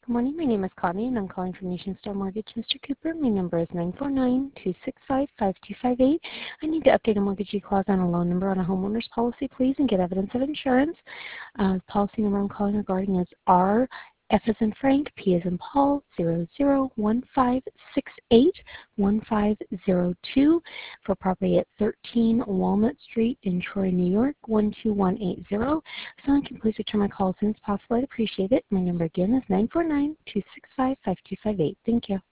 Good morning. My name is Connie, and I'm calling from Nation Star Mortgage. Mr. Cooper, my number is 949-265-5258. I need to update a mortgagee clause on a loan number on a homeowner's policy, please, and get evidence of insurance. Policy number I'm calling regarding is R. F as in Frank, P as in Paul, 0015681502 for property at 13 Walnut Street in Troy, New York, 12180. If someone can please return my call as soon as possible, I'd appreciate it. My number again is 949-265-5258. Thank you.